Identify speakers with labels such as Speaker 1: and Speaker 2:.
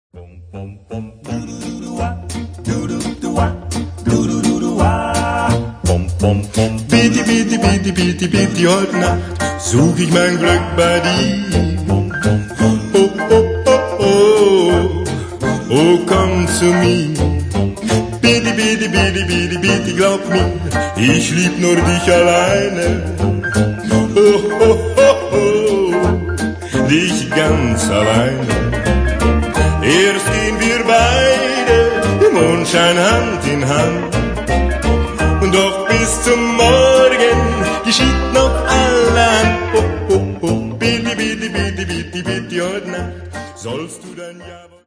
Speaker 1: Bitte, bitte, bitte, bitte, bitte, heute Nacht such ich mein Glück bei dir. Oh, oh, oh, oh, oh, komm zu mir. Bitte, bitte, bitte, bitte, bitte, glaub mir, ich lieb nur dich alleine. Oh, oh, oh, oh, dich ganz alleine. Erst gehen wir beide im Mondschein Hand in Hand. Und doch bis zum Morgen geschieht noch allerhand. Oh, oh, oh, bitte, bitte, bitte, bitte, bitte, heute Nacht sollst du dein Ja...